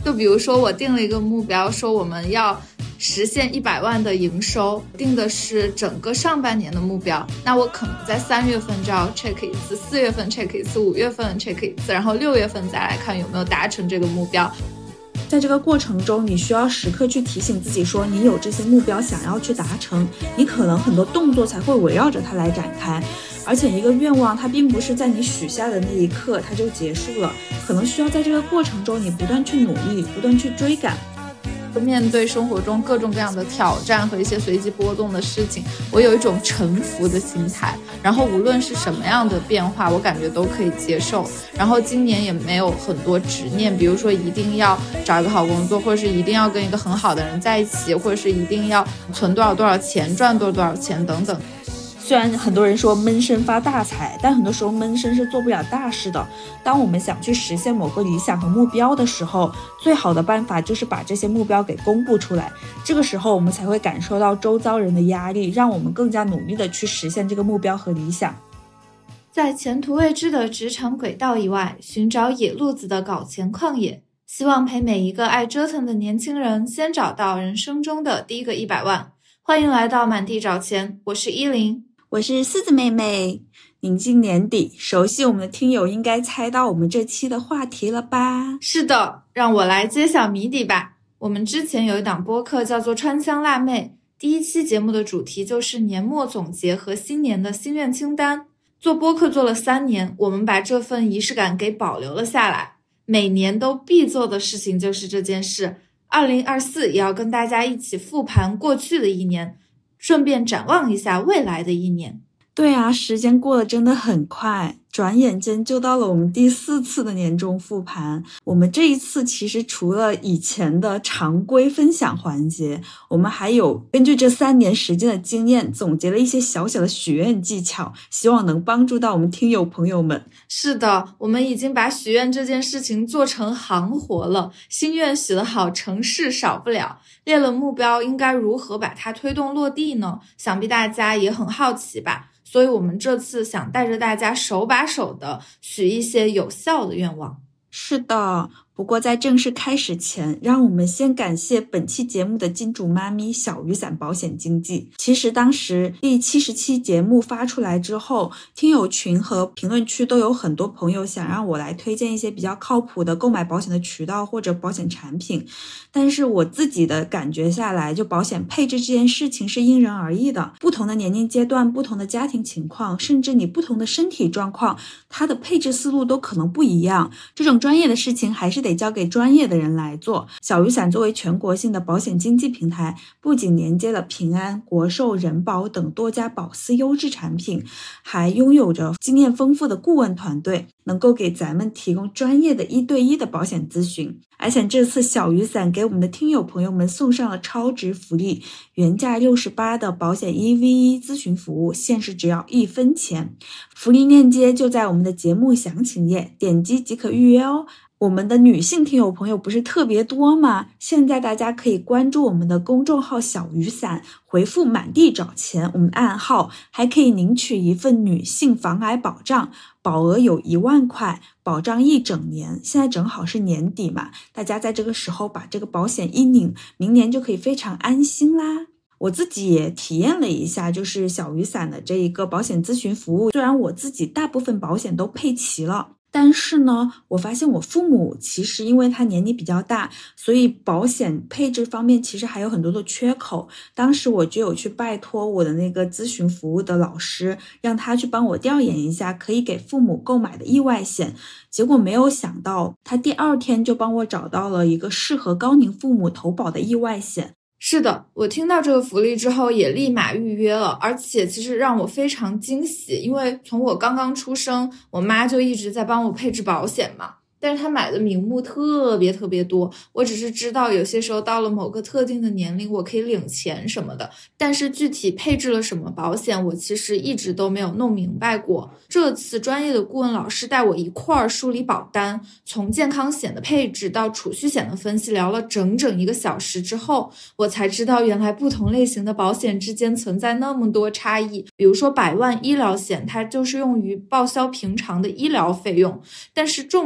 就比如说我定了一个目标，说我们要实现100万的营收，定的是整个上半年的目标，那我可能在3月份就要 check 一次，4月份 check 一次，5月份 check 一次，然后6月份再来看有没有达成这个目标。 在这个过程中，你需要时刻去提醒自己说，你有这些目标想要去达成，你可能很多动作才会围绕着它来展开。而且一个愿望它并不是在你许下的那一刻它就结束了，可能需要在这个过程中你不断去努力，不断去追赶。 面对生活中各种各样的挑战和一些随机波动的事情，我有一种臣服的心态，然后无论是什么样的变化我感觉都可以接受。然后今年也没有很多执念，比如说一定要找一个好工作，或者是一定要跟一个很好的人在一起，或者是一定要存多少钱，赚多少钱等等。 虽然很多人说闷声发大财，但很多时候闷声是做不了大事的。当我们想去实现某个理想和目标的时候，最好的办法就是把这些目标给公布出来，这个时候我们才会感受到周遭人的压力，让我们更加努力的去实现这个目标和理想。 在前途未知的职场轨道以外，寻找野路子的搞钱旷野，希望陪每一个爱折腾的年轻人先找到人生中的第一个100万。欢迎来到满地找钱，我是依林， 我是狮子妹妹。临近年底，熟悉我们的听友应该猜到我们这期的话题了吧？ 是的，让我来揭晓谜底吧。我们之前有一档播客叫做川香辣妹，第一期节目的主题就是年末总结和新年的心愿清单。做播客做了3年，我们把这份仪式感给保留了下来，每年都必做的事情就是这件事。2024也要跟大家一起复盘过去的一年，顺便展望一下未来的一年。 对啊，时间过得真的很快，转眼间就到了我们第4次的年终复盘。我们这一次其实除了以前的常规分享环节，我们还有根据这3年时间的经验，总结了一些小小的许愿技巧，希望能帮助到我们听友朋友们。 是的，我们已经把许愿这件事情做成行活了，心愿许得好，成事少不了。列了目标，应该如何把它推动落地呢？想必大家也很好奇吧。所以我们这次想带着大家手把手的许一些有效的愿望。 是的，不过在正式开始前，让我们先感谢本期节目的金主妈咪小雨伞保险经纪。其实当时第70期节目发出来之后，听友群和评论区都有很多朋友想让我来推荐一些比较靠谱的购买保险的渠道或者保险产品，但是我自己的感觉下来，就保险配置这件事情是因人而异的，不同的年龄阶段，不同的家庭情况，甚至你不同的身体状况，它的配置思路都可能不一样。这种专业的事情还是得交给专业的人来做。小雨伞作为全国性的保险经纪平台，不仅连接了平安、国寿、人保等多家保司优质产品，还拥有着经验丰富的顾问团队，能够给咱们提供专业的1对1的保险咨询。而且这次小雨伞给我们的听友朋友们送上了超值福利，原价68的保险1v1咨询服务，限时只要1分钱。福利链接就在我们的节目详情页，点击即可预约哦。我们的女性听友朋友不是特别多吗？现在大家可以关注我们的公众号小雨伞，回复满地找钱，我们暗号，还可以领取一份女性防癌保障，保额有1万块，保障1整年。现在正好是年底嘛，大家在这个时候把这个保险一领，明年就可以非常安心啦。我自己也体验了一下，就是小雨伞的这一个保险咨询服务，虽然我自己大部分保险都配齐了，但是呢，我发现我父母其实因为他年龄比较大，所以保险配置方面其实还有很多的缺口。当时我就有去拜托我的那个咨询服务的老师，让他去帮我调研一下可以给父母购买的意外险。结果没有想到，他第2天就帮我找到了一个适合高龄父母投保的意外险。 是的，我听到这个福利之后也立马预约了，而且其实让我非常惊喜，因为从我刚刚出生，我妈就一直在帮我配置保险嘛。但是他买的名目特别多，我只是知道有些时候到了某个特定的年龄我可以领钱什么的，但是具体配置了什么保险我其实一直都没有弄明白过。这次专业的顾问老师带我一块儿梳理保单，从健康险的配置到储蓄险的分析，聊了整整1个小时之后，我才知道原来不同类型的保险之间存在那么多差异。比如说100万医疗险，它就是用于报销平常的医疗费用，但是重疾险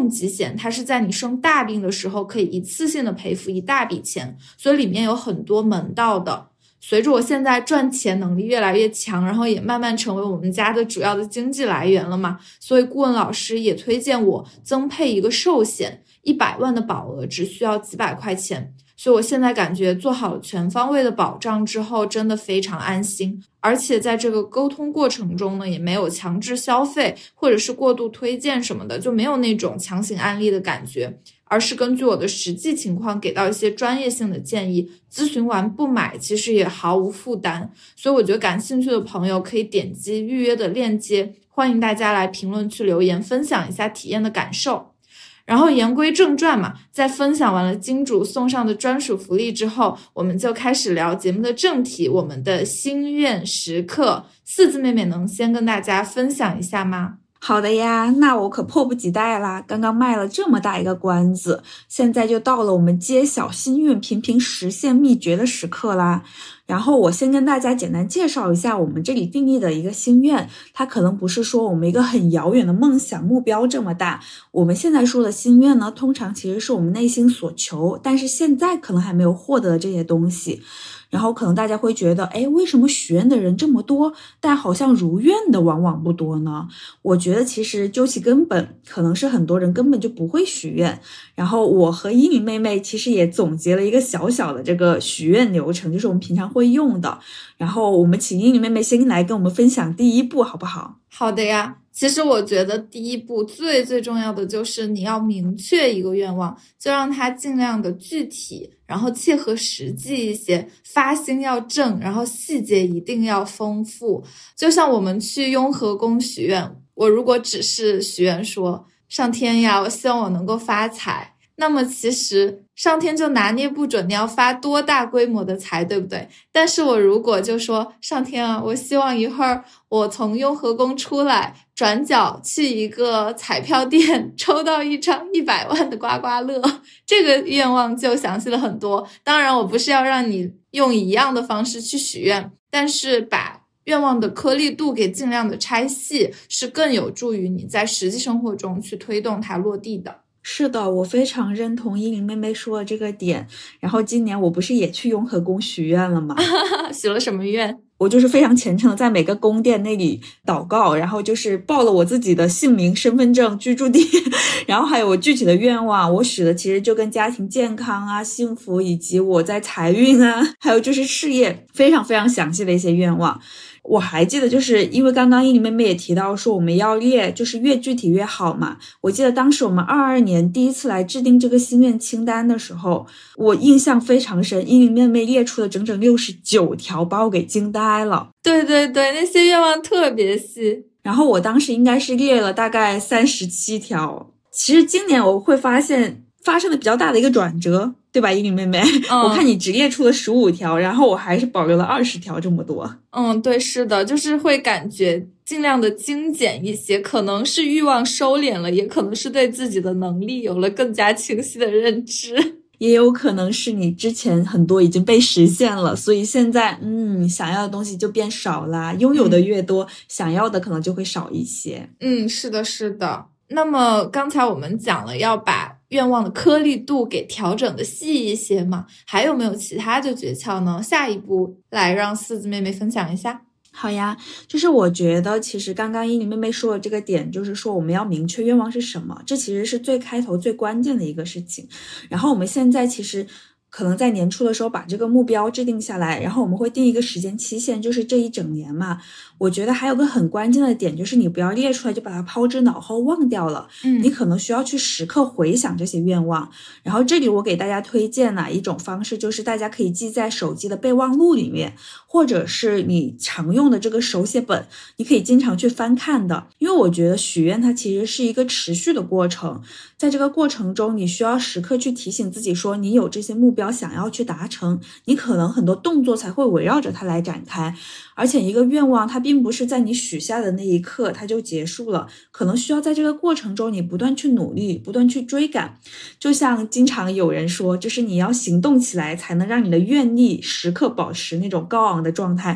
险，它是在你生大病的时候可以一次性的赔付一大笔钱，所以里面有很多门道的。随着我现在赚钱能力越来越强，然后也慢慢成为我们家的主要的经济来源了嘛，所以顾问老师也推荐我增配一个寿险，100万的保额只需要几百块钱。所以我现在感觉做好了全方位的保障之后，真的非常安心。而且在这个沟通过程中呢，也没有强制消费或者是过度推荐什么的，就没有那种强行安利的感觉，而是根据我的实际情况给到一些专业性的建议，咨询完不买其实也毫无负担。所以我觉得感兴趣的朋友可以点击预约的链接，欢迎大家来评论区留言分享一下体验的感受。然后言归正传嘛，在分享完了金主送上的专属福利之后，我们就开始聊节目的正题，我们的心愿时刻。四字妹妹能先跟大家分享一下吗？ 好的呀，那我可迫不及待啦！刚刚卖了这么大一个关子，现在就到了我们揭晓心愿频频实现秘诀的时刻啦。然后我先跟大家简单介绍一下我们这里定义的一个心愿，它可能不是说我们一个很遥远的梦想目标这么大，我们现在说的心愿呢，通常其实是我们内心所求，但是现在可能还没有获得的这些东西。然后可能大家会觉得，为什么许愿的人这么多，但好像如愿的往往不多呢？我觉得其实究其根本，可能是很多人根本就不会许愿。然后我和依琳妹妹其实也总结了一个小小的这个许愿流程，就是我们平常会用的。然后我们请依琳妹妹先来跟我们分享第一步，好不好？ 好的呀。其实我觉得第一步最重要的就是你要明确一个愿望，就让它尽量的具体，然后切合实际一些，发心要正，然后细节一定要丰富。就像我们去雍和宫许愿，我如果只是许愿说上天呀，我希望我能够发财，那么其实上天就拿捏不准你要发多大规模的财，对不对？但是我如果就说上天啊，我希望一会儿我从雍和宫出来，转角去一个彩票店抽到一张100万的刮刮乐，这个愿望就详细了很多。当然我不是要让你用一样的方式去许愿，但是把愿望的颗粒度给尽量的拆细，是更有助于你在实际生活中去推动它落地的。 是的，我非常认同依琳妹妹说的这个点。然后今年我不是也去雍和宫许愿了吗？ 许了什么愿？ 我就是非常虔诚的在每个宫殿那里祷告，然后就是报了我自己的姓名、身份证、居住地，然后还有我具体的愿望。我许的其实就跟家庭健康啊、幸福，以及我在财运啊，还有就是事业，非常非常详细的一些愿望。我还记得，就是因为刚刚依琳妹妹也提到说我们要列，就是越具体越好嘛。我记得当时我们22年第一次来制定这个心愿清单的时候，我印象非常深，依琳妹妹列出了整整69条，把我给惊呆了。 对对对，那些愿望特别细。 然后我当时应该是列了大概37条。其实今年我会发现发生了比较大的一个转折，对吧，依琳妹妹？我看你只列出了15条，然后我还是保留了20条这么多。 对，是的，就是会感觉尽量的精简一些，可能是欲望收敛了，也可能是对自己的能力有了更加清晰的认知， 也有可能是你之前很多已经被实现了，所以现在想要的东西就变少啦，拥有的越多，想要的可能就会少一些。 是的，是的。那么刚才我们讲了要把愿望的颗粒度给调整的细一些嘛，还有没有其他的诀窍呢？下一步来让四字妹妹分享一下。 好呀，就是我觉得其实刚刚依琳妹妹说的这个点，就是说我们要明确愿望是什么，这其实是最开头最关键的一个事情。然后我们现在其实可能在年初的时候把这个目标制定下来，然后我们会定一个时间期限，就是这一整年嘛。我觉得还有个很关键的点，就是你不要列出来就把它抛之脑后忘掉了，你可能需要去时刻回想这些愿望。然后这里我给大家推荐哪一种方式，就是大家可以记在手机的备忘录里面，或者是你常用的这个手写本，你可以经常去翻看的。因为我觉得许愿它其实是一个持续的过程，在这个过程中你需要时刻去提醒自己说你有这些目标想要去达成，你可能很多动作才会围绕着它来展开。而且一个愿望它并不是在你许下的那一刻它就结束了，可能需要在这个过程中你不断去努力，不断去追赶。就像经常有人说，就是你要行动起来才能让你的愿力时刻保持那种高昂的状态。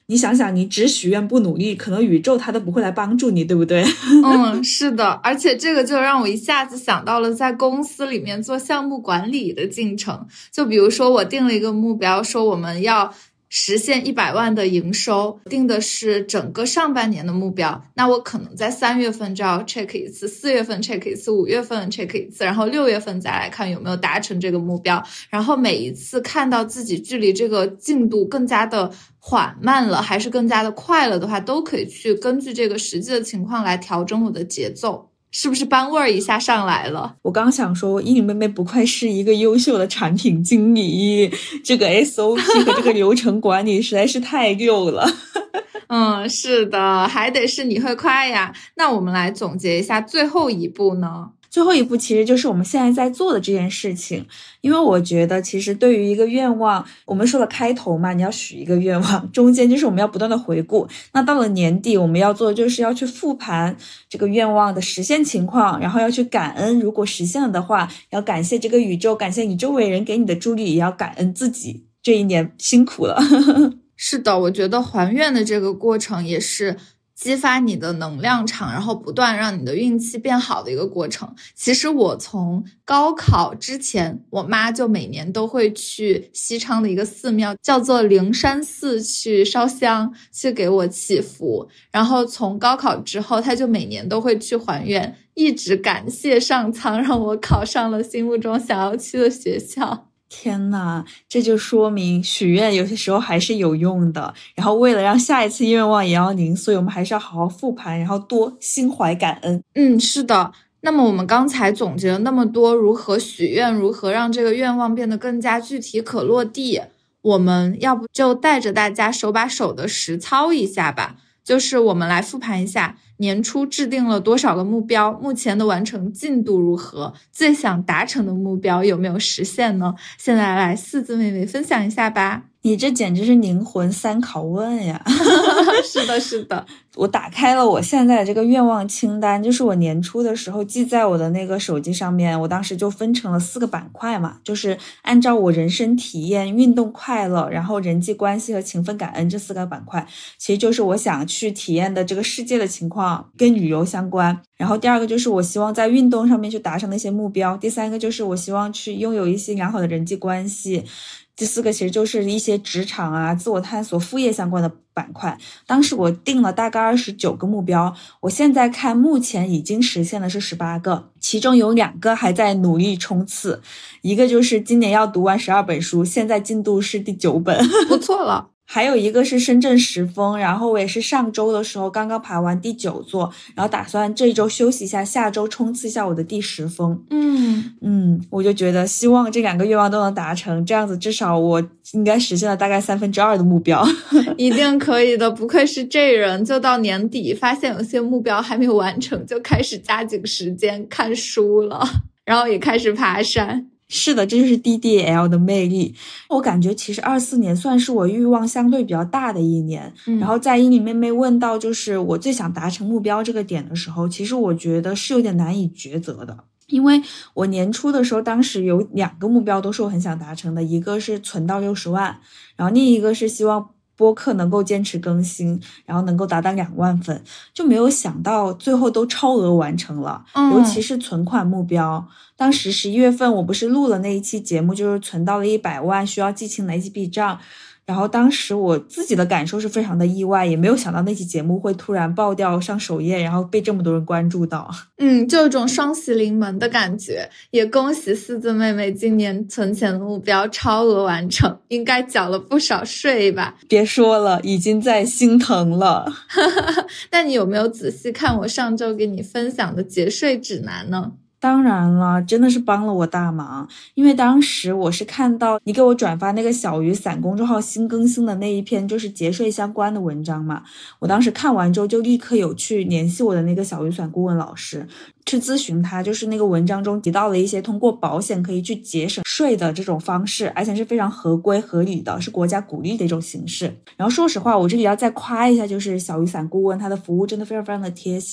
你想想，你只许愿不努力，可能宇宙它都不会来帮助你，对不对？ 是的，而且这个就让我一下子想到了在公司里面做项目管理的进程。就比如说我定了一个目标，说我们要实现100万的营收，定的是整个上半年的目标，那我可能在3月份就要 check 一次，4月份 check 一次，5月份 check 一次，然后6月份再来看有没有达成这个目标。然后每一次看到自己距离这个进度更加的缓慢了还是更加的快了的话，都可以去根据这个实际的情况来调整我的节奏。是不是班味儿一下上来了？ 我刚想说，依林妹妹不愧是一个优秀的产品经理，这个 SOP 和这个流程管理实在是太溜了。 是的，还得是你会快呀。那我们来总结一下最后一步呢？ 最后一步其实就是我们现在在做的这件事情，因为我觉得其实对于一个愿望，我们说了开头嘛，你要许一个愿望，中间就是我们要不断的回顾，那到了年底我们要做的就是要去复盘这个愿望的实现情况，然后要去感恩，如果实现了的话，要感谢这个宇宙，感谢你周围人给你的助力，也要感恩自己这一年辛苦了。 是的，我觉得还愿的这个过程也是激发你的能量场，然后不断让你的运气变好的一个过程。其实我从高考之前，我妈就每年都会去西昌的一个寺庙，叫做灵山寺去烧香，去给我祈福。然后从高考之后，她就每年都会去还愿，一直感谢上苍，让我考上了心目中想要去的学校。 天呐，这就说明许愿有些时候还是有用的。然后为了让下一次愿望也要灵，所以我们还是要好好复盘，然后多心怀感恩。 是的。那么我们刚才总结了那么多如何许愿，如何让这个愿望变得更加具体可落地，我们要不就带着大家手把手的实操一下吧。就是我们来复盘一下年初制定了多少个目标，目前的完成进度如何，最想达成的目标有没有实现呢？现在来四字妹妹分享一下吧。 你这简直是灵魂3拷问呀。 是的是的， 我打开了我现在的这个愿望清单，就是我年初的时候记在我的那个手机上面，我当时就分成了4个板块嘛，就是按照我人生体验、运动快乐，然后人际关系和勤奋感恩这4个板块，其实就是我想去体验的这个世界的情况，跟旅游相关。然后第2个就是我希望在运动上面去达成的一些目标，第3个就是我希望去拥有一些良好的人际关系，第4个其实就是一些职场啊、自我探索、副业相关的板块。当时我定了大概29个目标，我现在看目前已经实现的是18个，其中有2个还在努力冲刺，一个就是今年要读完12本书，现在进度是第9本， 不错了。 还有一个是深圳10峰，然后我也是上周的时候刚刚爬完第9座，然后打算这周休息一下，下周冲刺一下我的第10峰。我就觉得希望这2个愿望都能达成，这样子至少我应该实现了大概2/3的目标。 一定可以的，不愧是这人，就到年底发现有些目标还没有完成，就开始加紧时间看书了，然后也开始爬山。 是的，这就是 DDL 的魅力。我感觉其实24年算是我欲望相对比较大的一年，然后在依林妹妹问到就是我最想达成目标这个点的时候，其实我觉得是有点难以抉择的。因为我年初的时候，当时有2个目标都是我很想达成的，一个是存到60万，然后另一个是希望播客能够坚持更新，然后能够达到2万粉，就没有想到最后都超额完成了。尤其是存款目标，当时11月份我不是录了那一期节目，就是存到了100万，需要记清哪几笔账。然后当时我自己的感受是非常的意外，也没有想到那期节目会突然爆掉上首页，然后被这么多人关注到。 就有种双喜临门的感觉。也恭喜四字妹妹今年存钱的目标超额完成，应该缴了不少税吧？ 别说了，已经在心疼了。 那你有没有仔细看我上周给你分享的节税指南呢？ 当然了，真的是帮了我大忙，因为当时我是看到你给我转发那个小雨伞公众号新更新的那一篇就是节税相关的文章嘛，我当时看完之后就立刻有去联系我的那个小雨伞顾问老师，去咨询他，就是那个文章中提到了一些通过保险可以去节省税的这种方式，而且是非常合规合理的，是国家鼓励的一种形式。然后说实话，我这里要再夸一下，就是小雨伞顾问他的服务真的非常非常的贴心。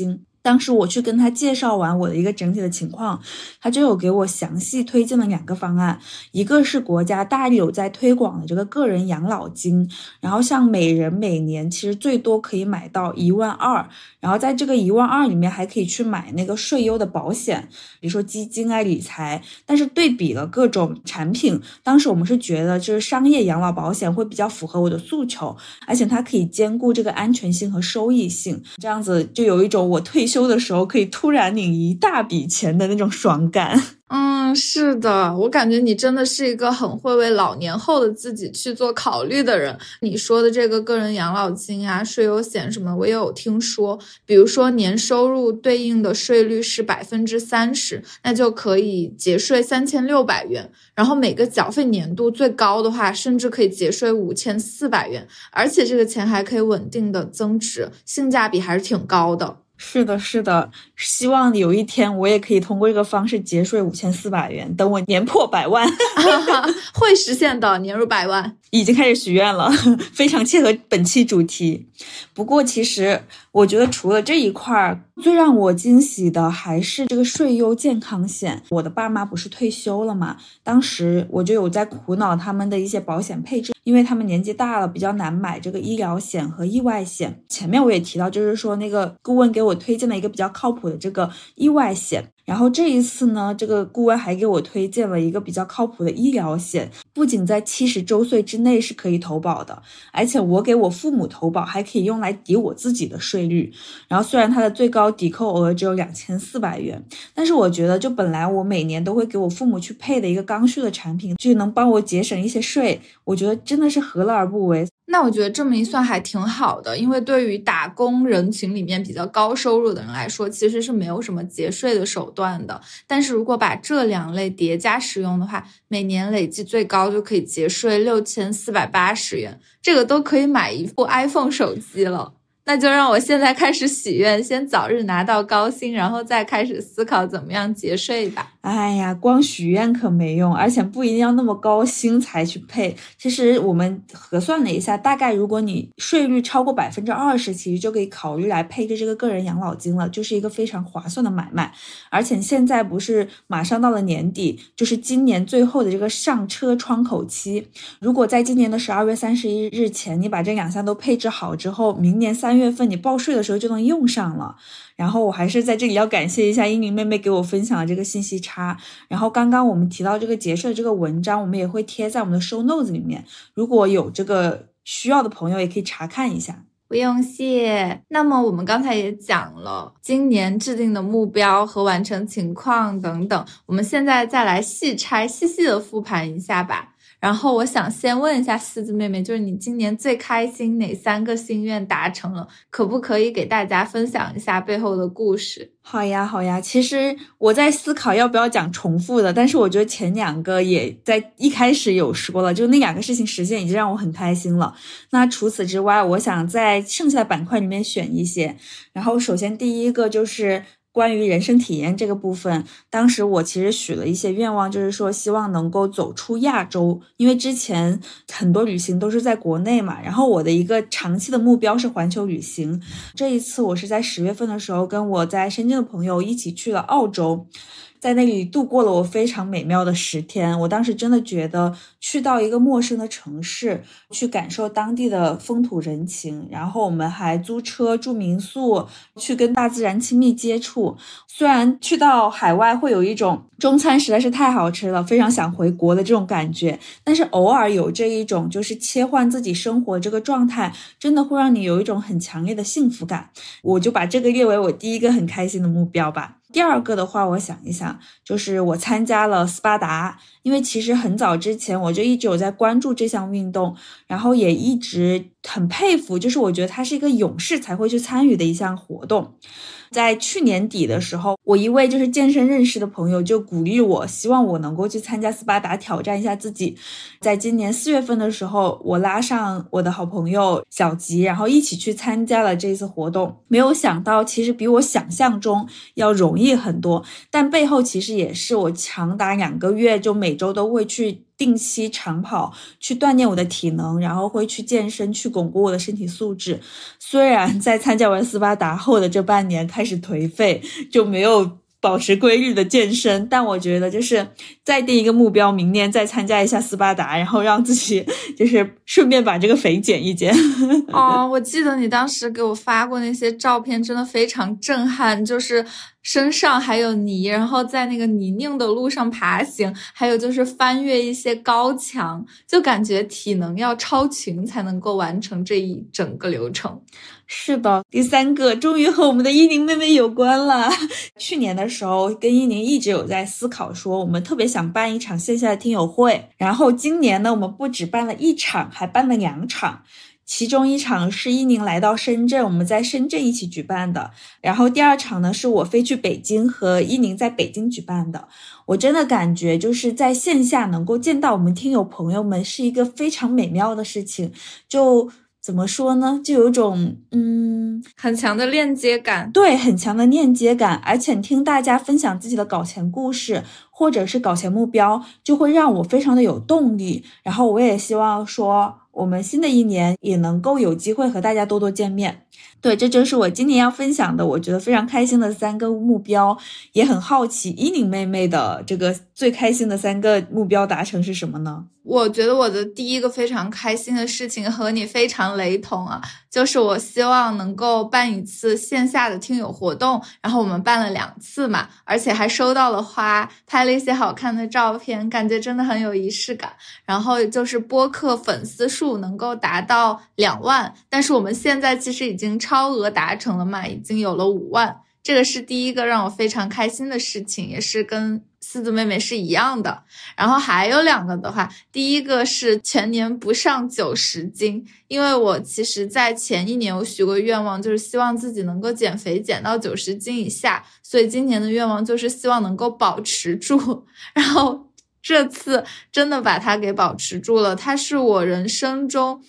当时我去跟他介绍完我的一个整体的情况，他就有给我详细推荐了2个方案，一个是国家大力有在推广的这个个人养老金，然后像每人每年其实最多可以买到12000，然后在这个12000里面还可以去买那个税优的保险，比如说基金啊理财，但是对比了各种产品，当时我们是觉得就是商业养老保险会比较符合我的诉求，而且它可以兼顾这个安全性和收益性，这样子就有一种我退休的时候可以突然领一大笔钱的那种爽感。 是的，我感觉你真的是一个很会为老年后的自己去做考虑的人。你说的这个个人养老金啊、税优险什么，我也有听说。比如说年收入对应的税率是30%，那就可以节税3600元。然后每个缴费年度最高的话，甚至可以节税5400元，而且这个钱还可以稳定的增值，性价比还是挺高的。 是的，是的，希望有一天我也可以通过这个方式节税5400元，等我年破100万。 会实现的，年入100万。 已经开始许愿了，非常切合本期主题。不过其实我觉得除了这一块，最让我惊喜的还是这个税优健康险。我的爸妈不是退休了嘛，当时我就有在苦恼他们的一些保险配置，因为他们年纪大了，比较难买这个医疗险和意外险。前面我也提到，就是说那个顾问给我推荐了一个比较靠谱的这个意外险，然后这一次呢，这个顾问还给我推荐了一个比较靠谱的医疗险，不仅在70周岁之内是可以投保的，而且我给我父母投保还可以用来抵我自己的税率。然后虽然它的最高抵扣额只有2400元，但是我觉得就本来我每年都会给我父母去配的一个刚需的产品，就能帮我节省一些税，我觉得真的是何乐而不为。 那我觉得这么一算还挺好的，因为对于打工人群里面比较高收入的人来说，其实是没有什么节税的手段的。但是如果把这2类叠加使用的话，每年累计最高就可以节税6480元，这个都可以买一部 iPhone 手机了。那就让我现在开始许愿，先早日拿到高薪，然后再开始思考怎么样节税吧。 哎呀，光许愿可没用，而且不一定要那么高薪才去配。其实我们核算了一下，大概如果你税率超过20%，其实就可以考虑来配这个个人养老金了，就是一个非常划算的买卖。而且现在不是马上到了年底，就是今年最后的这个上车窗口期，如果在今年的12月31日前，你把这2项都配置好之后，明年3月份你报税的时候就能用上了。然后我还是在这里要感谢一下英宁妹妹给我分享的这个信息差。然后刚刚我们提到这个节税的这个文章，我们也会贴在我们的 show notes 里面，如果有这个需要的朋友也可以查看一下。 不用谢。那么我们刚才也讲了今年制定的目标和完成情况等等，我们现在再来细细的复盘一下吧。然后我想先问一下狮子妹妹，就是你今年最开心哪3个心愿达成了，可不可以给大家分享一下背后的故事？ 好呀，好呀。其实我在思考要不要讲重复的，但是我觉得前2个也在一开始有说了，就那2个事情实现已经让我很开心了。那除此之外，我想在剩下的板块里面选一些。然后首先第一个就是关于人生体验这个部分，当时我其实许了一些愿望，就是说希望能够走出亚洲，因为之前很多旅行都是在国内嘛，然后我的一个长期的目标是环球旅行。这一次我是在10月份的时候跟我在深圳的朋友一起去了澳洲，在那里度过了我非常美妙的10天。我当时真的觉得去到一个陌生的城市，去感受当地的风土人情，然后我们还租车住民宿，去跟大自然亲密接触。虽然去到海外会有一种中餐实在是太好吃了，非常想回国的这种感觉，但是偶尔有这一种就是切换自己生活这个状态，真的会让你有一种很强烈的幸福感。我就把这个列为我第一个很开心的目标吧。第2个的话，我想一想，就是我参加了斯巴达，因为其实很早之前我就一直有在关注这项运动，然后也一直很佩服，就是我觉得它是一个勇士才会去参与的一项活动。在去年底的时候，我一位就是健身认识的朋友就鼓励我，希望我能够去参加斯巴达，挑战一下自己。在今年4月份的时候，我拉上我的好朋友小吉，然后一起去参加了这次活动。没有想到其实比我想象中要容易很多，但背后其实也是我长达2个月就每周都会去定期长跑去锻炼我的体能，然后会去健身去巩固我的身体素质。虽然在参加完斯巴达后的这半年开始颓废，就没有保持规律的健身，但我觉得就是再定一个目标，明年再参加一下斯巴达，然后让自己就是顺便把这个肥减一减。 哦，我记得你当时给我发过那些照片，真的非常震撼，就是身上还有泥，然后在那个泥泞的路上爬行，还有就是翻越一些高墙，就感觉体能要超群才能够完成这一整个流程。 是的，第三个终于和我们的伊宁妹妹有关了。去年的时候跟伊宁一直有在思考说，我们特别想办一场线下的听友会，然后今年呢我们不只办了1场，还办了2场。其中一场是伊宁来到深圳，我们在深圳一起举办的，然后第2场呢是我飞去北京和伊宁在北京举办的。我真的感觉就是在线下能够见到我们听友朋友们是一个非常美妙的事情，就怎么说呢，就有种很强的链接感。 对，很强的链接感，而且听大家分享自己的搞钱故事或者是搞钱目标，就会让我非常的有动力。然后我也希望说我们新的一年也能够有机会和大家多多见面。对，这就是我今年要分享的我觉得非常开心的3个目标，也很好奇伊宁妹妹的这个最开心的3个目标达成是什么呢？ 我觉得我的第一个非常开心的事情和你非常雷同啊，就是我希望能够办一次线下的听友活动，然后我们办了2次嘛，而且还收到了花，拍了一些好看的照片，感觉真的很有仪式感。然后就是播客粉丝数能够达到2万，但是我们现在其实已经超额达成了嘛，已经有了5万，这个是第一个让我非常开心的事情，也是跟四子妹妹是一样的。然后还有2个的话，第一个是全年不上90斤，因为我其实在前1年我许过愿望，就是希望自己能够减肥减到90斤以下，所以今年的愿望就是希望能够保持住，然后这次真的把它给保持住了。它是我人生中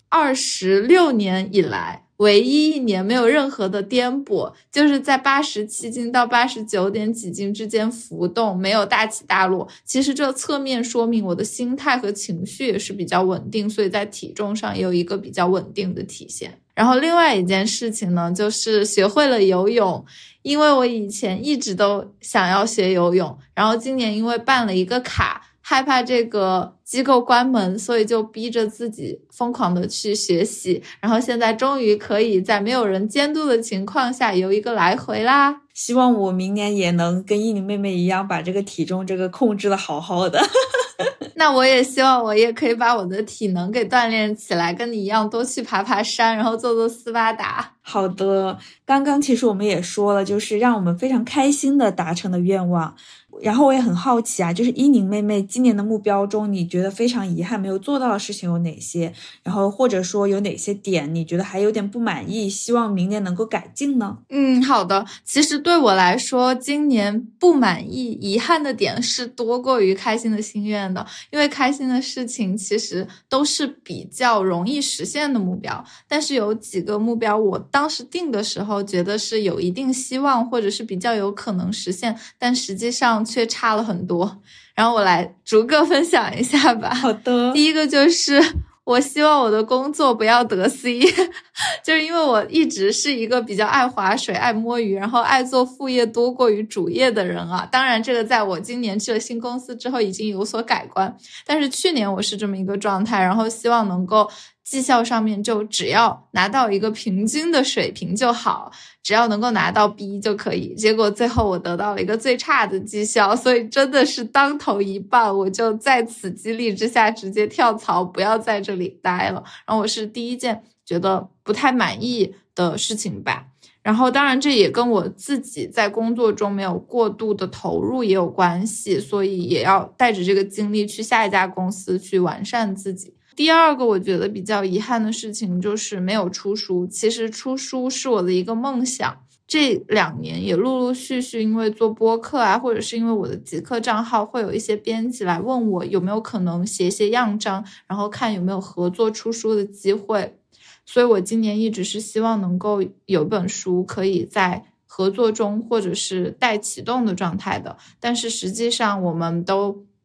26年以来唯一1年没有任何的颠簸，就是在87斤到89点几斤之间浮动，没有大起大落。其实这侧面说明我的心态和情绪也是比较稳定，所以在体重上也有一个比较稳定的体现。然后另外一件事情呢，就是学会了游泳，因为我以前一直都想要学游泳，然后今年因为办了一个卡，害怕这个机构关门，所以就逼着自己疯狂的去学习，然后现在终于可以在没有人监督的情况下游一个来回啦。 希望我明年也能跟伊宁妹妹一样把这个体重这个控制的好好的。 那我也希望我也可以把我的体能给锻炼起来，跟你一样多去爬爬山，然后做做斯巴达。 好的，刚刚其实我们也说了，就是让我们非常开心的达成的愿望。然后我也很好奇啊，就是伊宁妹妹今年的目标中，你觉得非常遗憾没有做到的事情有哪些？然后或者说有哪些点你觉得还有点不满意，希望明年能够改进呢？ 好的。其实对我来说，今年不满意、遗憾的点是多过于开心的心愿的，因为开心的事情其实都是比较容易实现的目标，但是有几个目标我当时定的时候觉得是有一定希望或者是比较有可能实现，但实际上却差了很多。然后我来逐个分享一下吧。 好的。 第一个就是我希望我的工作不要得 C 就是因为我一直是一个比较爱划水、爱摸鱼，然后爱做副业多过于主业的人啊。当然这个在我今年去了新公司之后已经有所改观，但是去年我是这么一个状态，然后希望能够绩效上面就只要拿到一个平均的水平就好，只要能够拿到 B 就可以。结果最后我得到了一个最差的绩效，所以真的是当头一棒，我就在此激励之下直接跳槽，不要在这里待了。然后我是第一件觉得不太满意的事情吧。然后当然这也跟我自己在工作中没有过度的投入也有关系，所以也要带着这个精力去下一家公司去完善自己。第二个我觉得比较遗憾的事情就是没有出书。其实出书是我的一个梦想，这2年也陆陆续续因为做播客啊，或者是因为我的极客账号，会有一些编辑来问我有没有可能写一些样章，然后看有没有合作出书的机会。所以我今年一直是希望能够有本书可以在合作中或者是待启动的状态的，但是实际上我们都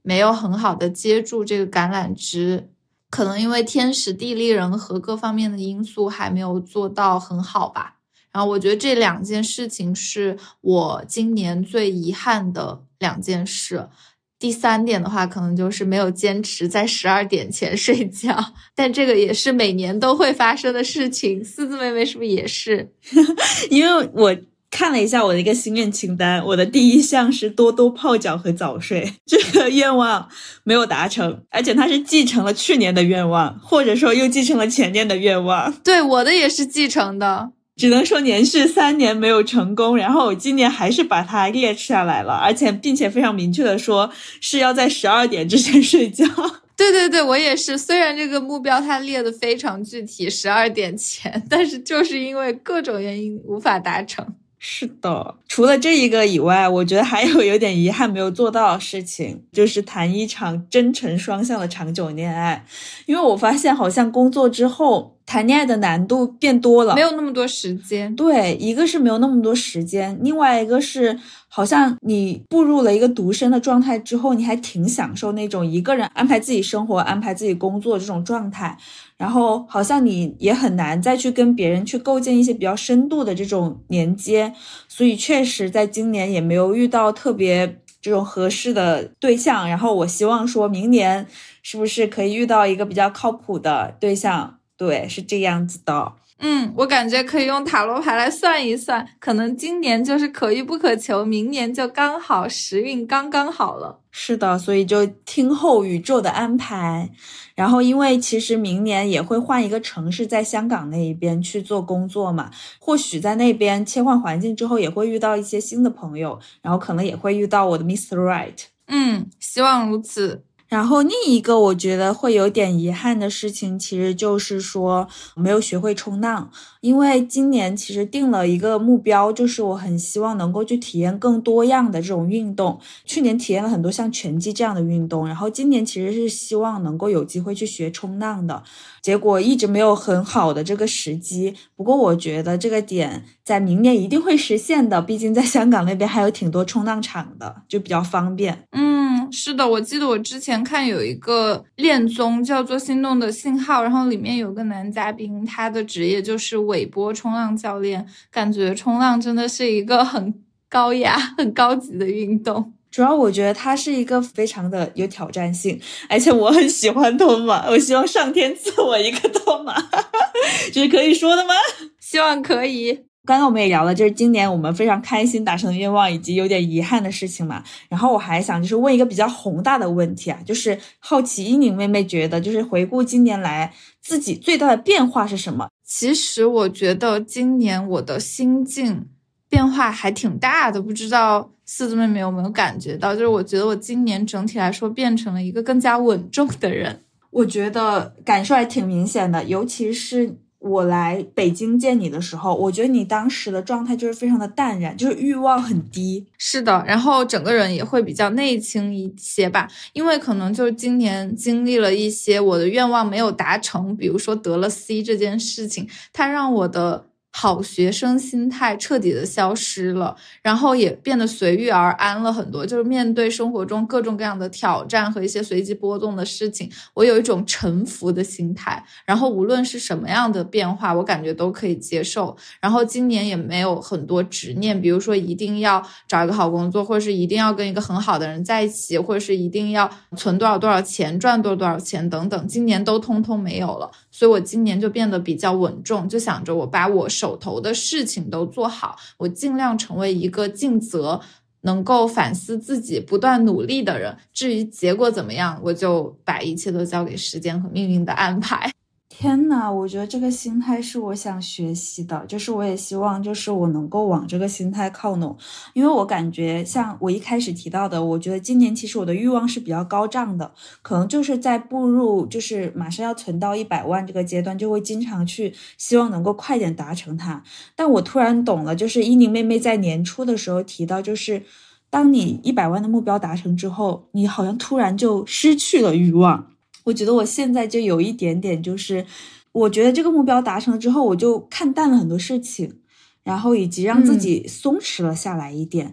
没有很好的接住这个橄榄枝，可能因为天时地利人和各方面的因素还没有做到很好吧。然后我觉得这2件事情是我今年最遗憾的2件事。第3点的话，可能就是没有坚持在12点前睡觉，但这个也是每年都会发生的事情。四字妹妹是不是也是？ 因为我看了一下我的一个心愿清单，我的第1项是多多泡脚和早睡，这个愿望没有达成，而且它是继承了去年的愿望，或者说又继承了前年的愿望。 对，我的也是继承的。 只能说连续3年没有成功，然后我今年还是把它列下来了，并且非常明确的说是要在12点之前睡觉。 对对对，我也是，虽然这个目标它列得非常具体12点前，但是就是因为各种原因无法达成。 是的，除了这一个以外，我觉得还有点遗憾没有做到的事情，就是谈一场真诚双向的长久恋爱。因为我发现好像工作之后谈恋爱的难度变多了， 没有那么多时间。 对，一个是没有那么多时间，另外一个是好像你步入了一个独身的状态之后，你还挺享受那种一个人安排自己生活、安排自己工作这种状态，然后好像你也很难再去跟别人去构建一些比较深度的这种连接，所以确实在今年也没有遇到特别这种合适的对象，然后我希望说明年是不是可以遇到一个比较靠谱的对象。对，是这样子的。 我感觉可以用塔罗牌来算一算，可能今年就是可遇不可求，明年就刚好时运刚刚好了。 是的，所以就听候宇宙的安排。然后因为其实明年也会换一个城市，在香港那一边去做工作嘛，或许在那边切换环境之后也会遇到一些新的朋友，然后可能也会遇到我的 Mr. Right。 希望如此。 然后另一个我觉得会有点遗憾的事情，其实就是说没有学会冲浪。因为今年其实定了一个目标，就是我很希望能够去体验更多样的这种运动。去年体验了很多像拳击这样的运动，然后今年其实是希望能够有机会去学冲浪的，结果一直没有很好的这个时机。不过我觉得这个点在明年一定会实现的，毕竟在香港那边还有挺多冲浪场的，就比较方便。 是的，我记得我之前看有一个恋综叫做《心动的信号》，然后里面有个男嘉宾，他的职业就是尾波冲浪教练，感觉冲浪真的是一个很高雅、很高级的运动。 主要我觉得它是一个非常的有挑战性，而且我很喜欢脱马，我希望上天赐我一个脱马。这是可以说的吗？ 希望可以。 刚刚我们也聊了，就是今年我们非常开心达成的愿望以及有点遗憾的事情嘛。然后我还想就是问一个比较宏大的问题啊，就是好奇依宁妹妹觉得就是回顾今年来自己最大的变化是什么？ 其实我觉得今年我的心境变化还挺大的，不知道四字妹妹有没有感觉到，就是我觉得我今年整体来说变成了一个更加稳重的人。 我觉得感受还挺明显的，尤其是我来北京见你的时候，我觉得你当时的状态就是非常的淡然，就是欲望很低。 是的，然后整个人也会比较内倾一些吧，因为可能就是今年经历了一些我的愿望没有达成，比如说得了 C 这件事情，它让我的好学生心态彻底的消失了，然后也变得随遇而安了很多，就是面对生活中各种各样的挑战和一些随机波动的事情，我有一种臣服的心态，然后无论是什么样的变化我感觉都可以接受，然后今年也没有很多执念，比如说一定要找一个好工作，或者是一定要跟一个很好的人在一起，或者是一定要存多少多少钱，赚多少钱等等，今年都通通没有了，所以我今年就变得比较稳重，就想着我把我手头的事情都做好，我尽量成为一个尽责能够反思自己不断努力的人，至于结果怎么样，我就把一切都交给时间和命运的安排。 天哪，我觉得这个心态是我想学习的，就是我也希望就是我能够往这个心态靠拢，因为我感觉像我一开始提到的，我觉得今年其实我的欲望是比较高涨的，可能就是在步入就是马上要存到100万这个阶段，就会经常去希望能够快点达成它。但我突然懂了，就是依宁妹妹在年初的时候提到，就是当你100万的目标达成之后，你好像突然就失去了欲望。我觉得我现在就有一点点，就是我觉得这个目标达成了之后，我就看淡了很多事情，然后以及让自己松弛了下来一点。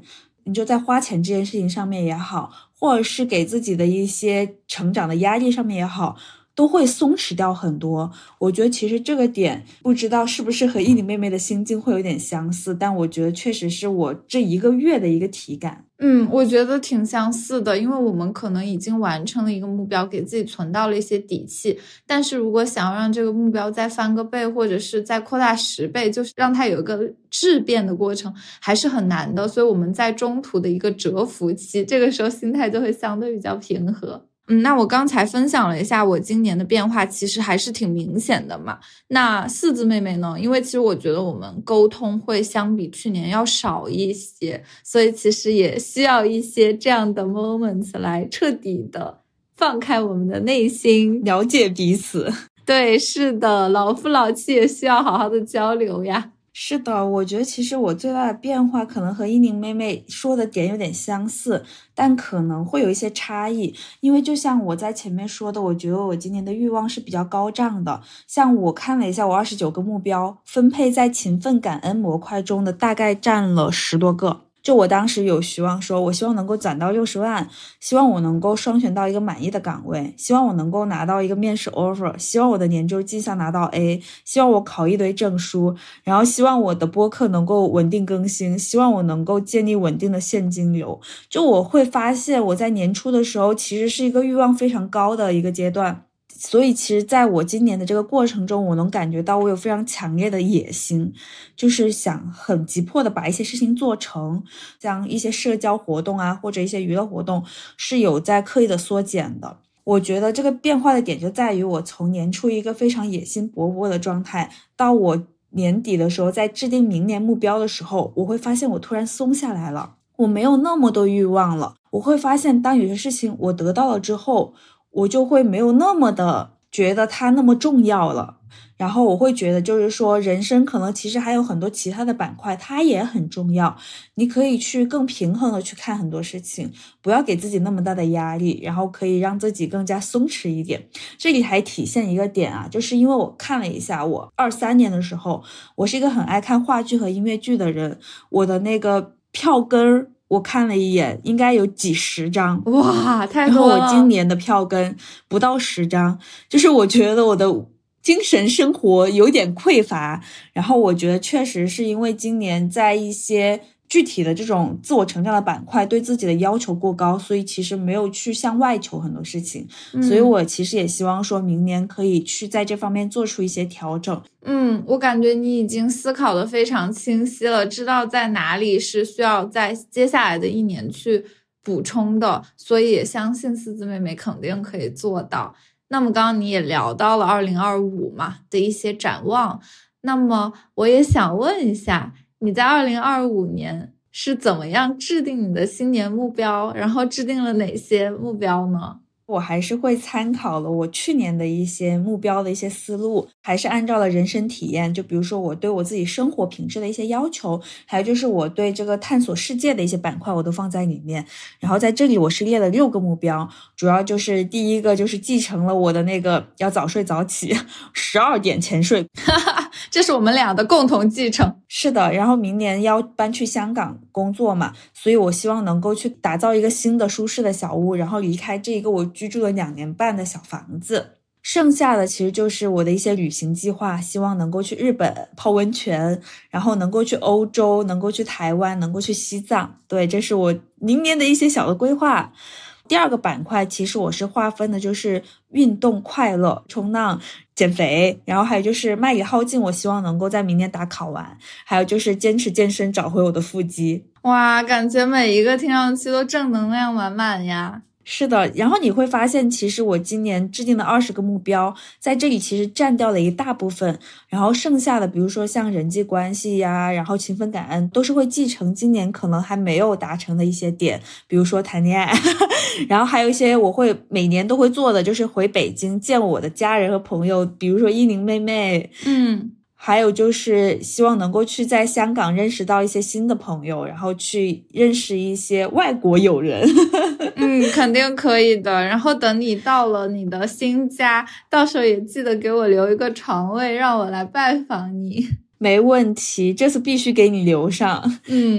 你就在花钱这件事情上面也好，或者是给自己的一些成长的压力上面也好，都会松弛掉很多。我觉得其实这个点不知道是不是和依林妹妹的心境会有点相似，但我觉得确实是我这一个月的一个体感。 我觉得挺相似的，因为我们可能已经完成了一个目标，给自己存到了一些底气，但是如果想要让这个目标再翻个倍，或者是再扩大10倍，就是让它有一个质变的过程，还是很难的。所以我们在中途的一个蛰伏期，这个时候心态就会相对比较平和。那我刚才分享了一下我今年的变化，其实还是挺明显的嘛。那四字妹妹呢？因为其实我觉得我们沟通会相比去年要少一些，所以其实也需要一些这样的 moments 来彻底的放开我们的内心， 了解彼此。 对，是的，老夫老妻也需要好好的交流呀。 是的，我觉得其实我最大的变化可能和依宁妹妹说的点有点相似，但可能会有一些差异。因为就像我在前面说的，我觉得我今年的欲望是比较高涨的。像我看了一下我29个目标，分配在勤奋感恩模块中的大概占了10多个。就我当时有希望说，我希望能够攒到60万，希望我能够双选到一个满意的岗位，希望我能够拿到一个面试 offer， 希望我的年终绩效拿到 A， 希望我考一堆证书，然后希望我的播客能够稳定更新，希望我能够建立稳定的现金流。就我会发现我在年初的时候其实是一个欲望非常高的一个阶段，所以其实在我今年的这个过程中，我能感觉到我有非常强烈的野心，就是想很急迫的把一些事情做成，像一些社交活动啊，或者一些娱乐活动是有在刻意的缩减的。我觉得这个变化的点就在于我从年初一个非常野心勃勃的状态，到我年底的时候在制定明年目标的时候，我会发现我突然松下来了，我没有那么多欲望了。我会发现当有些事情我得到了之后，我就会没有那么的觉得它那么重要了，然后我会觉得就是说人生可能其实还有很多其他的板块它也很重要，你可以去更平衡的去看很多事情，不要给自己那么大的压力，然后可以让自己更加松弛一点。这里还体现一个点啊，就是因为我看了一下我23年的时候，我是一个很爱看话剧和音乐剧的人，我的那个票根我看了一眼，应该有几十张， 哇，太多了。 多了。 然后我今年的票根不到10张，就是我觉得我的精神生活有点匮乏，然后我觉得确实是因为今年在一些具体的这种自我成长的板块对自己的要求过高，所以其实没有去向外求很多事情，所以我其实也希望说明年可以去在这方面做出一些调整。 我感觉你已经思考的非常清晰了，知道在哪里是需要在接下来的一年去补充的，所以也相信四字妹妹肯定可以做到。那么刚刚你也聊到了2025嘛的一些展望，那么我也想问一下，你在2025年是怎么样制定你的新年目标，然后制定了哪些目标呢？ 我还是会参考了我去年的一些目标的一些思路，还是按照了人生体验，就比如说我对我自己生活品质的一些要求，还有就是我对这个探索世界的一些板块我都放在里面。然后在这里我是列了6个目标，主要就是第一个就是继承了我的那个要早睡早起，12点前睡这是我们俩的共同继承。 是的，然后明年要搬去香港工作嘛，所以我希望能够去打造一个新的舒适的小屋，然后离开这个我居住了2年半的小房子。剩下的其实就是我的一些旅行计划，希望能够去日本泡温泉，然后能够去欧洲，能够去台湾，能够去西藏。对，这是我明年的一些小的规划。第二个板块其实我是划分的就是运动快乐、冲浪、减肥，然后还有就是麦里耗尽，我希望能够在明年打考完，还有就是坚持健身，找回我的腹肌。 哇，感觉每一个听上去都正能量满满呀。 是的，然后你会发现其实我今年制定的20个目标在这里其实占掉了一大部分，然后剩下的比如说像人际关系呀，然后勤奋感恩都是会继承今年可能还没有达成的一些点，比如说谈恋爱然后还有一些我会每年都会做的，就是回北京见我的家人和朋友，比如说依宁妹妹，还有就是希望能够去在香港认识到一些新的朋友，然后去认识一些外国友人肯定可以的。然后等你到了你的新家，到时候也记得给我留一个床位，让我来拜访你。 没问题，这次必须给你留上。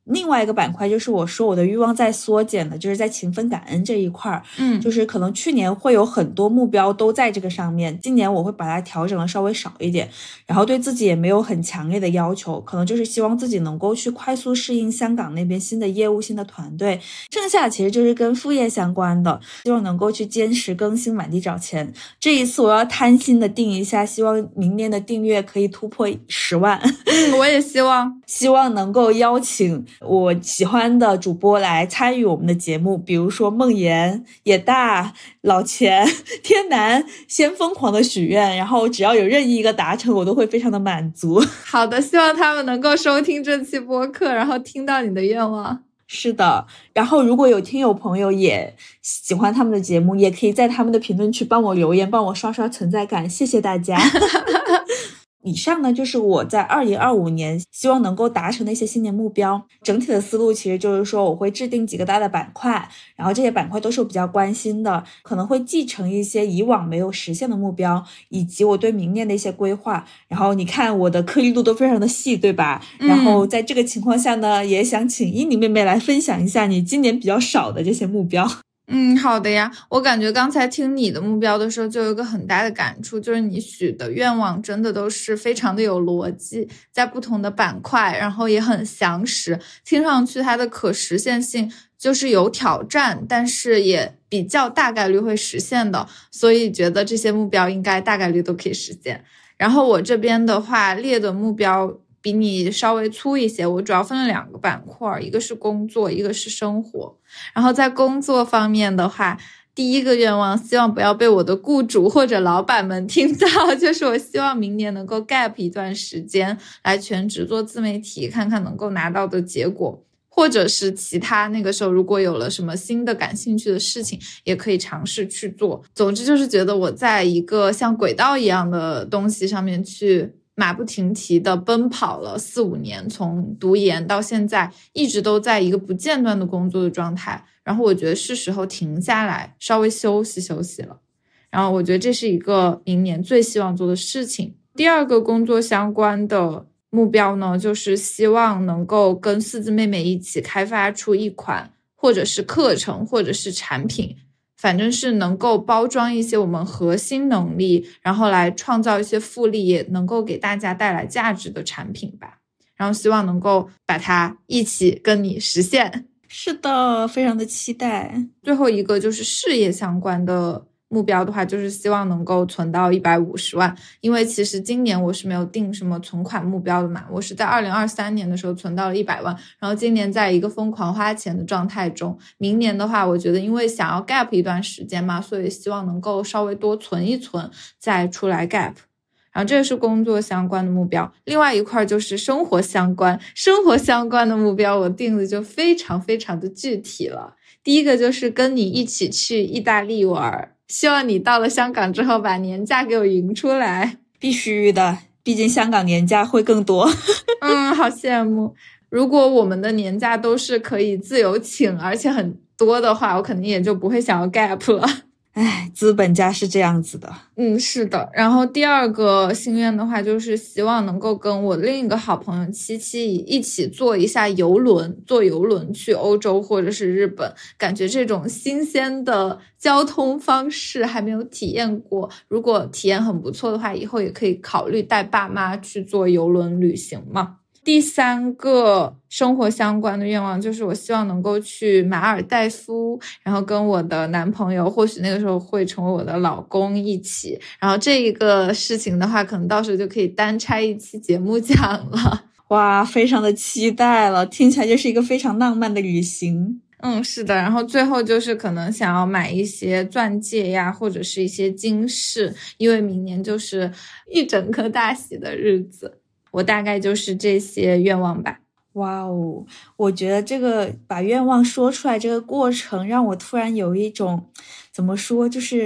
另外一个板块就是我说我的欲望在缩减的，就是在勤奋感恩这一块儿。就是可能去年会有很多目标都在这个上面，今年我会把它调整的稍微少一点，然后对自己也没有很强烈的要求，可能就是希望自己能够去快速适应香港那边新的业务、新的团队。剩下其实就是跟副业相关的，希望能够去坚持更新，满地找钱。这一次我要贪心的定一下，希望明年的订阅可以突破10万。 我也希望能够邀请我喜欢的主播来参与我们的节目，比如说梦妍、野大、老钱、天南，先疯狂的许愿，然后只要有任意一个达成，我都会非常的满足。 好的，希望他们能够收听这期播客，然后听到你的愿望。 是的，然后如果有听友朋友也喜欢他们的节目，也可以在他们的评论区帮我留言，帮我刷刷存在感，谢谢大家。以上呢就是我在2025年希望能够达成的一些新年目标。整体的思路其实就是说我会制定几个大的板块，然后这些板块都是我比较关心的，可能会继承一些以往没有实现的目标，以及我对明年的一些规划。然后你看我的颗粒度都非常的细，对吧？然后在这个情况下呢，也想请伊妮妹妹来分享一下你今年比较少的这些目标。 好的呀。我感觉刚才听你的目标的时候，就有一个很大的感触，就是你许的愿望真的都是非常的有逻辑，在不同的板块，然后也很详实，听上去它的可实现性就是有挑战，但是也比较大概率会实现的，所以觉得这些目标应该大概率都可以实现。然后我这边的话列的目标比你稍微粗一些，我主要分了2个板块，一个是工作，一个是生活。然后在工作方面的话，第一个愿望希望不要被我的雇主或者老板们听到，就是我希望明年能够 gap 一段时间来全职做自媒体，看看能够拿到的结果，或者是其他那个时候如果有了什么新的感兴趣的事情也可以尝试去做。总之就是觉得我在一个像轨道一样的东西上面去马不停蹄的奔跑了4-5年，从读研到现在一直都在一个不间断的工作的状态，然后我觉得是时候停下来稍微休息休息了，然后我觉得这是一个明年最希望做的事情。第二个工作相关的目标呢，就是希望能够跟四字妹妹一起开发出一款或者是课程或者是产品，反正是能够包装一些我们核心能力，然后来创造一些复利，也能够给大家带来价值的产品吧。然后希望能够把它一起跟你实现。 是的，非常的期待。 最后一个就是事业相关的目标的话，就是希望能够存到150万，因为其实今年我是没有定什么存款目标的嘛，我是在2023年的时候存到了100万，然后今年在一个疯狂花钱的状态中。明年的话，我觉得因为想要 gap 一段时间嘛，所以希望能够稍微多存一存再出来 gap。然后这是工作相关的目标，另外一块就是生活相关的目标，我定的就非常非常的具体了。第一个就是跟你一起去意大利玩，希望你到了香港之后把年假给我匀出来。 必须的，毕竟香港年假会更多。 好羡慕。如果我们的年假都是可以自由请而且很多的话，我肯定也就不会想要 gap 了。 资本家是这样子的。 是的。然后第二个心愿的话，就是希望能够跟我另一个好朋友七七一起坐一下游轮，坐游轮去欧洲或者是日本，感觉这种新鲜的交通方式还没有体验过，如果体验很不错的话，以后也可以考虑带爸妈去做游轮旅行嘛。第三个生活相关的愿望就是我希望能够去马尔代夫，然后跟我的男朋友，或许那个时候会成为我的老公一起，然后这一个事情的话可能到时候就可以单拆一期节目讲了。 哇，非常的期待了，听起来就是一个非常浪漫的旅行。 是的。然后最后就是可能想要买一些钻戒呀，或者是一些金饰，因为明年就是一整个大喜的日子。我大概就是这些愿望吧。 哇哦，我觉得这个把愿望说出来这个过程让我突然有一种怎么说，就是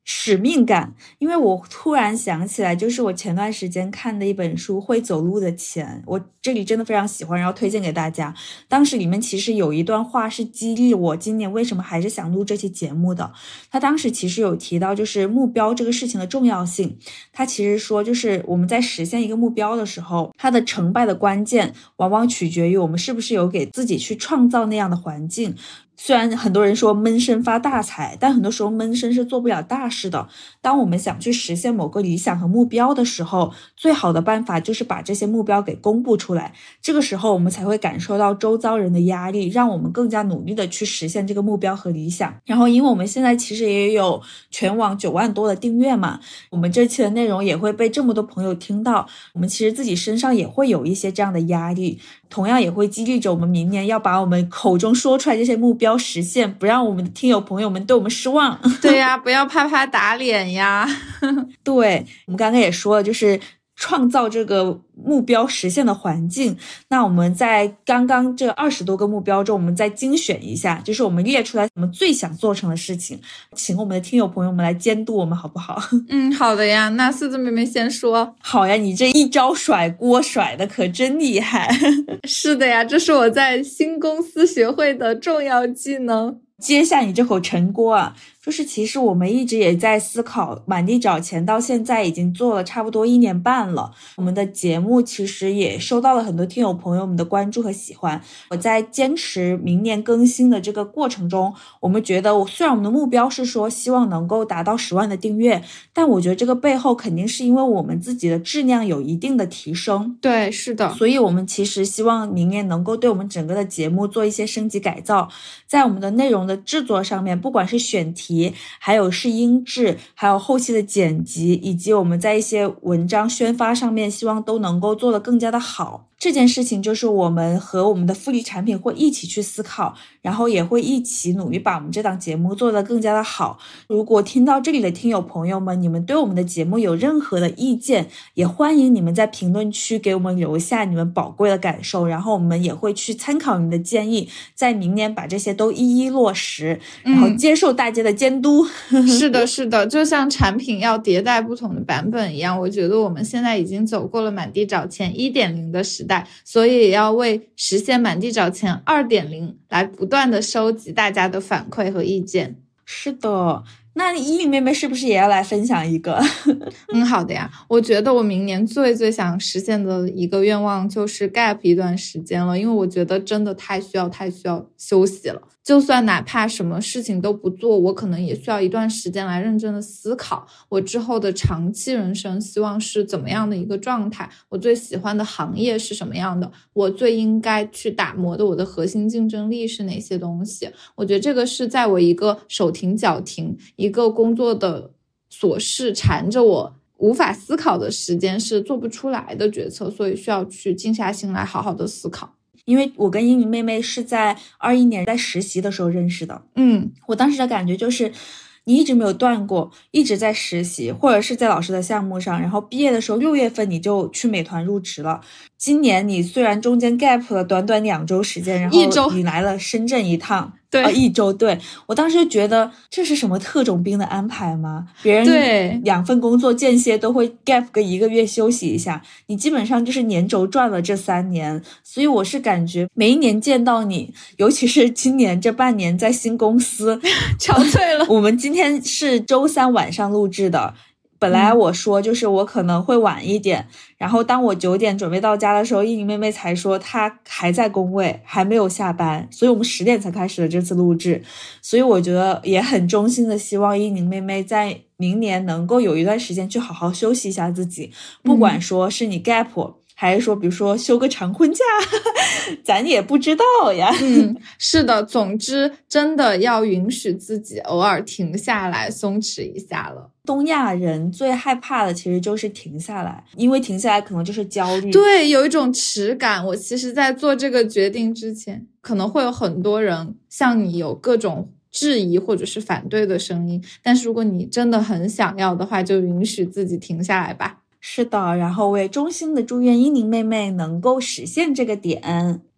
使命感，因为我突然想起来，就是我前段时间看的一本书《会走路的钱》，我这里真的非常喜欢，然后推荐给大家。当时里面其实有一段话是激励我今年为什么还是想录这期节目的。他当时其实有提到就是目标这个事情的重要性，他其实说就是我们在实现一个目标的时候，它的成败的关键往往取决于我们是不是有给自己去创造那样的环境。虽然很多人说闷声发大财，但很多时候闷声是做不了大事的。当我们想去实现某个理想和目标的时候，最好的办法就是把这些目标给公布出来，这个时候我们才会感受到周遭人的压力，让我们更加努力的去实现这个目标和理想。然后因为我们现在其实也有全网9万多的订阅嘛，我们这期的内容也会被这么多朋友听到，我们其实自己身上也会有一些这样的压力，同样也会激励着我们明年要把我们口中说出来这些目标实现，不让我们的听友朋友们对我们失望。 对呀，不要啪啪打脸呀。 对，我们刚刚也说了，就是创造这个目标实现的环境。那我们在刚刚这20多个目标中，我们再精选一下，就是我们列出来我们最想做成的事情，请我们的听友朋友们来监督我们好不好？ 好的呀，那四字妹妹先说。 好呀，你这一招甩锅甩的可真厉害。 是的呀，这是我在新公司学会的重要技能。 接下你这口陈锅啊，就是其实我们一直也在思考，满地找钱到现在已经做了差不多1年半了，我们的节目其实也收到了很多听友朋友们的关注和喜欢。我在坚持明年更新的这个过程中，我们觉得虽然我们的目标是说希望能够达到10万的订阅，但我觉得这个背后肯定是因为我们自己的质量有一定的提升。 对，是的， 所以我们其实希望明年能够对我们整个的节目做一些升级改造，在我们的内容的制作上面，不管是选题，还有是音质，还有后期的剪辑，以及我们在一些文章宣发上面，希望都能够做得更加的好。这件事情就是我们和我们的复利产品会一起去思考，然后也会一起努力把我们这档节目做得更加的好。如果听到这里的听友朋友们，你们对我们的节目有任何的意见，也欢迎你们在评论区给我们留下你们宝贵的感受，然后我们也会去参考你们的建议，在明年把这些都一一落实，然后接受大家的监督。 是的，是的，就像产品要迭代不同的版本一样，我觉得我们现在已经走过了满地找钱 1.0 的时代，所以也要为实现满地找钱 2.0 来不断的收集大家的反馈和意见。 是的，那依琳妹妹是不是也要来分享一个？ 好的呀，我觉得我明年最想实现的一个愿望就是 gap 一段时间了，因为我觉得真的太需要休息了。就算哪怕什么事情都不做，我可能也需要一段时间来认真的思考我之后的长期人生希望是怎么样的一个状态，我最喜欢的行业是什么样的，我最应该去打磨的我的核心竞争力是哪些东西。我觉得这个是在我一个手停脚停，一个工作的琐事缠着我无法思考的时间是做不出来的决策，所以需要去静下心来好好的思考。 因为我跟依琳妹妹是在21年在实习的时候认识的，我当时的感觉就是你一直没有断过，一直在实习或者是在老师的项目上，然后毕业的时候6月份你就去美团入职了。今年你虽然中间 gap 了短短2周时间，然后你来了深圳一趟， 对 ，1周，对，我当时就觉得这是什么特种兵的安排吗？别人2份工作间歇都会 gap 个1个月休息一下，你基本上就是年轴转了这3年，所以我是感觉每一年见到你，尤其是今年这半年在新公司憔悴了。 我们今天是周3晚上录制的，本来我说就是我可能会晚一点，然后当我9点准备到家的时候，依琳妹妹才说她还在工位，还没有下班，所以我们10点才开始了这次录制。所以我觉得也很衷心的希望依琳妹妹在明年能够有一段时间去好好休息一下自己，不管说是你 gap还是说比如说休个长婚假咱也不知道呀。 是的，总之真的要允许自己偶尔停下来松弛一下了。 东亚人最害怕的其实就是停下来，因为停下来可能就是焦虑， 对，有一种耻感。我其实在做这个决定之前，可能会有很多人像你有各种质疑或者是反对的声音，但是如果你真的很想要的话，就允许自己停下来吧。 是的，然后我也衷心的祝愿依琳妹妹能够实现这个点。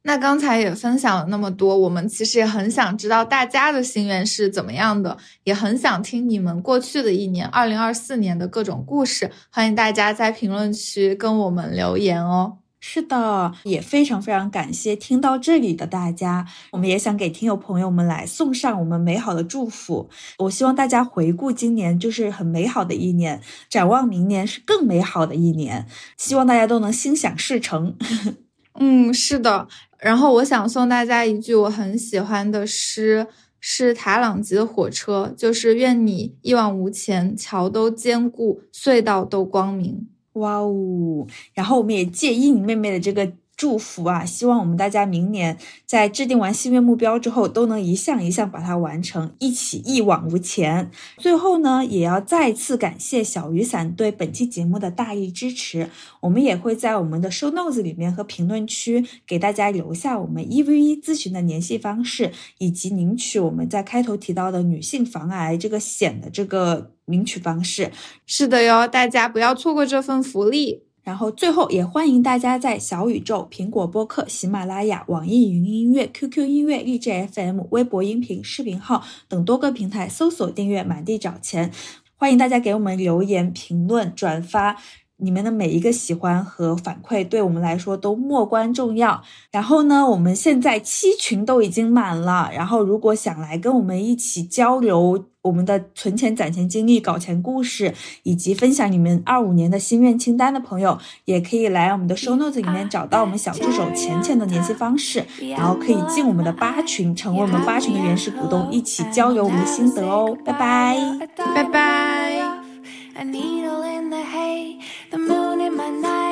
那刚才也分享了那么多，我们其实也很想知道大家的心愿是怎么样的，也很想听你们过去的一年2024年的各种故事，欢迎大家在评论区跟我们留言哦。 是的，也非常非常感谢听到这里的大家，我们也想给听友朋友们来送上我们美好的祝福。我希望大家回顾今年就是很美好的一年，展望明年是更美好的一年，希望大家都能心想事成。 是的。然后我想送大家一句我很喜欢的诗，是塔朗吉的火车，就是愿你一往无前，桥都坚固，隧道都光明。 哇哦，然后我们也借依你妹妹的这个祝福啊，希望我们大家明年在制定完心愿目标之后，都能一项一项把它完成，一起一往无前。最后呢，也要再次感谢小雨伞对本期节目的大力支持，我们也会在我们的 show notes 里面和评论区给大家留下我们1v1咨询的联系方式，以及领取我们在开头提到的女性防癌这个险的这个领取方式。 是的哟，大家不要错过这份福利。 然后最后也欢迎大家在小宇宙、苹果播客、喜马拉雅、网易云音乐、QQ 音乐、荔枝 FM、微博音频、视频号等多个平台搜索订阅满地找钱。欢迎大家给我们留言、评论、转发，你们的每一个喜欢和反馈对我们来说都莫关重要。然后呢，我们现在7群都已经满了，然后如果想来跟我们一起交流我们的存钱攒钱经历、搞钱故事，以及分享你们25年的心愿清单的朋友，也可以来我们的 show notes 里面找到我们小助手钱钱的联系方式，然后可以进我们的8群，成为我们8群的原始股东，一起交流我们的心得哦。拜拜， 拜拜。 A needle in the hay, the moon in my night.